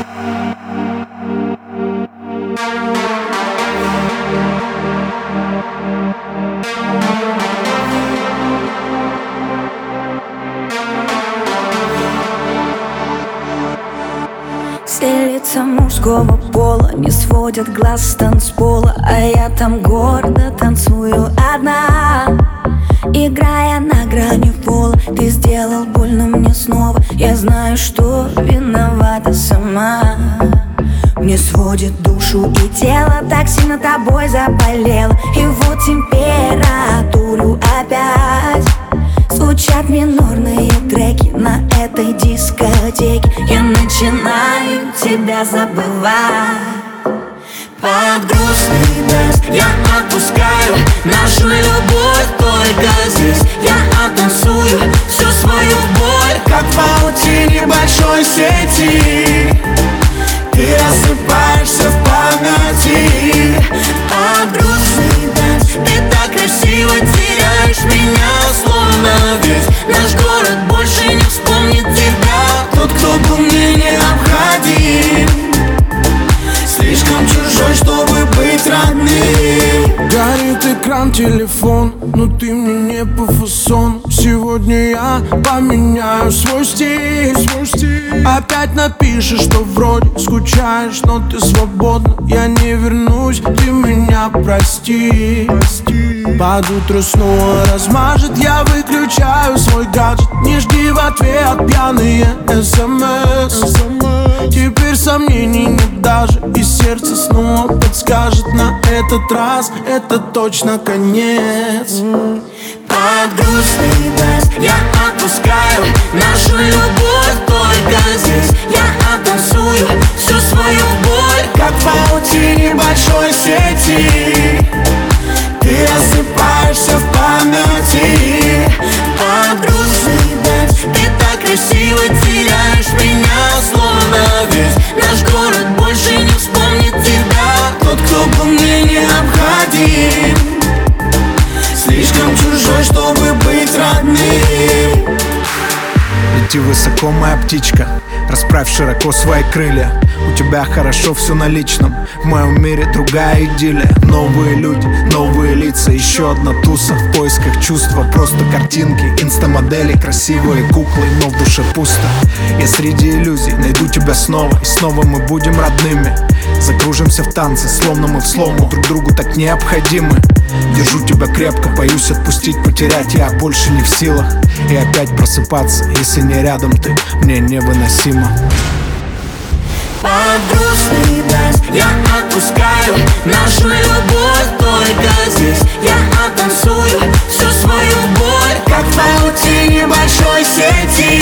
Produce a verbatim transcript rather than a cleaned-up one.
Все лица мужского пола не сводят глаз с танцпола, а я там гордо танцую одна, играя на грани пола. Ты сделал больно мне снова, я знаю, что виновата сама. Мне сводит душу и тело, так сильно тобой заболела. И вот температуру опять звучат минорные треки на этой дискотеке. Я начинаю тебя забывать. Под грустный дождь я отпускаю нашу любовь только здесь. Я оттанцую всю свою боль, как в паутине большой сети. Ты рассыпаешься в памяти. Под грустный дождь ты так красиво теряешь меня, словно весь наш город больше не вспомнит тебя. Тот, кто был мне необходим, слишком чужой, чтобы быть родным. Горит экран, телефон, но ты мне не по фасону. Сегодня я поменяю свой стиль, свой стиль. Опять напишешь, что вроде скучаешь, но ты свободна. Я не вернусь, ты меня прости, прости. Под утро снова размажет, я выключаю свой гаджет. Не жди в ответ пьяные смс. Теперь сомнений нет даже, и сердце снова подскажет: на этот раз это точно конец. Под грустный дождь я отпускаю нашу любовь только здесь. Я оттанцую всю свою боль, как в паутине большой сети. Ты рассыпаешься в памяти. Под грустный дождь ты так красиво теряешь меня, словно весь наш город больше не вспомнит тебя. Тот, кто был мне необходим, слишком чужой, чтобы быть родным. Лети высоко, моя птичка, расправь широко свои крылья. У тебя хорошо все на личном, в моем мире другая идиллия. Новые люди, новые лица, еще одна туса в поисках чувства. Просто картинки, инстамодели, красивые куклы, но в душе пусто. Я среди иллюзий найду тебя снова, и снова мы будем родными. Закружимся в танце, словно мы в слому, друг другу так необходимы. Держу тебя крепко, боюсь отпустить, потерять я больше не в силах. И опять просыпаться, если не рядом ты, мне невыносимо. Под грустный дождь я отпускаю нашу любовь только здесь. Я оттанцую всю свою боль, как в паутине большой сети.